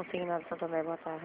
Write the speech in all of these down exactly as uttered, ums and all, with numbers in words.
Consignado Santander, boa tarde.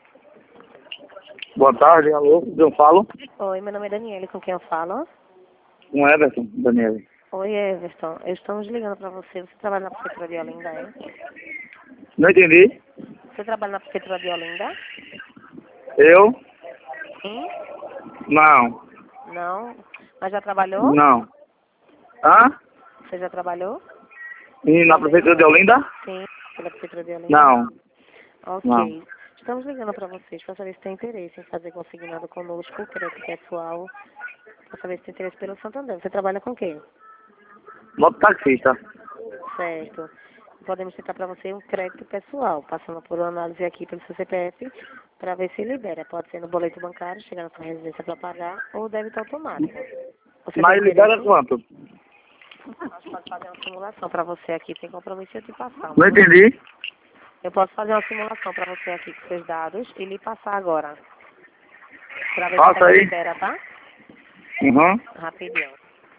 Boa tarde, alô, eu falo. Oi, meu nome é Daniele, com quem eu falo? Com Everton, Daniel. Oi, Everton. Estamos ligando para você. Você trabalha na Prefeitura de Olinda, hein? Não entendi. Você trabalha na Prefeitura de Olinda? Eu? Sim? Não. Não? Mas já trabalhou? Não. Hã? Você já trabalhou? E na prefeitura de Olinda? Sim, pela Prefeitura de Olinda? Não. Ok. Não. Estamos ligando para vocês para saber se tem interesse em fazer consignado conosco, crédito pessoal, para saber se tem interesse pelo Santander. Você trabalha com quem? Mototaxista. Certo. Podemos tentar para você um crédito pessoal, passando por uma análise aqui pelo seu C P F, para ver se libera. Pode ser no boleto bancário, chegar na sua residência para pagar, ou débito automático. Você Mas tem libera interesse? quanto? Nós podemos fazer uma simulação para você aqui, sem compromisso eu te passar. Não entendi. Eu posso fazer uma simulação para você aqui com seus dados e lhe passar agora. Para ver Passa se aí. libera, tá? Uhum. Rapidinho.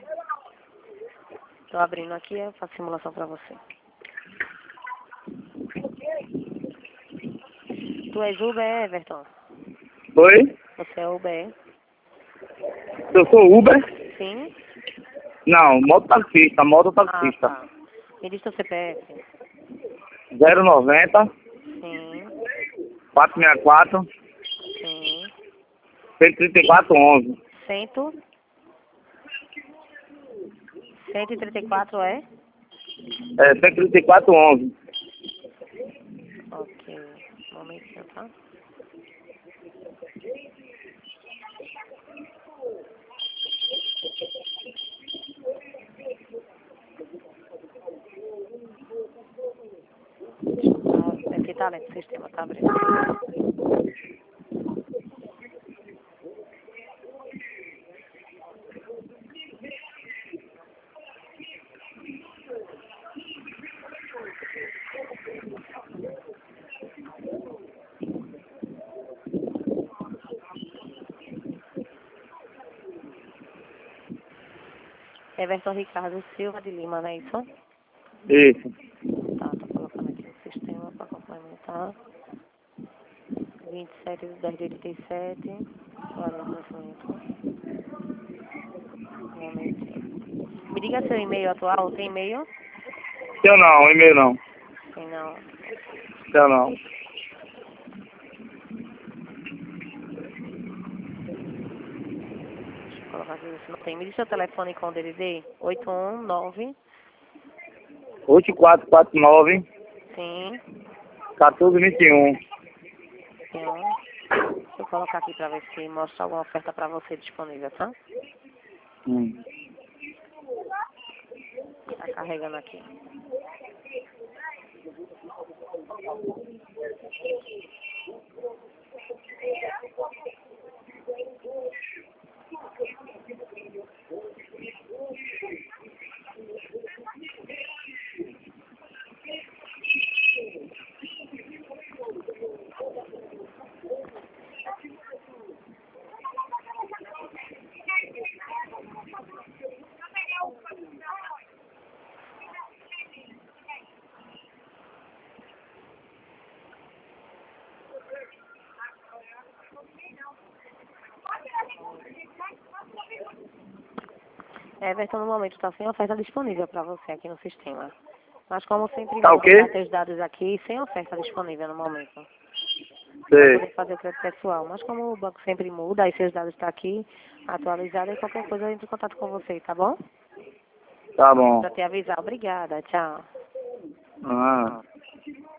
Estou abrindo aqui, eu faço simulação para você. Tu és Uber, Everton? Oi? Você é Uber? Eu sou Uber? Sim? Não, mototaxista, Ah, mototaxista. tá. Me diz teu C P F. zero noventa, Sim, quatrocentos e sessenta e quatro, sim. cento e trinta e quatro, onze. Cento? cento e trinta e quatro é? É, cento e trinta e quatro, onze. Ok. Um momentinho, tá? Ah, aqui tá lento o sistema, tá abrindo. Everton Ricardo Silva de Lima, não é isso? Isso. Tá, tô colocando aqui no sistema para complementar. vinte e sete de dez de oitenta e sete. Olha o nascimento. Um momentinho. Me diga seu e-mail atual. Tem e-mail? Eu não, e-mail não. Tem não. Eu não. Deixa eu colocar aqui se não tem. Me diz seu telefone com o D D D. oito um nove. oito quatro quatro nove, Sim. um quatro dois um. Tem um. Deixa eu colocar aqui para ver se mostra alguma oferta para você disponível, tá? Hum. Tá carregando aqui. Everton, no momento está sem oferta disponível para você aqui no sistema. Mas como sempre, Tá vou o quê? deixar seus dados aqui sem oferta disponível no momento. Para Sei. poder fazer o crédito pessoal. Mas como o banco sempre muda, aí seus dados estão aqui atualizados, e qualquer coisa eu entro em contato com você, tá bom? Tá bom. Para te avisar. Obrigada. Tchau. Ah.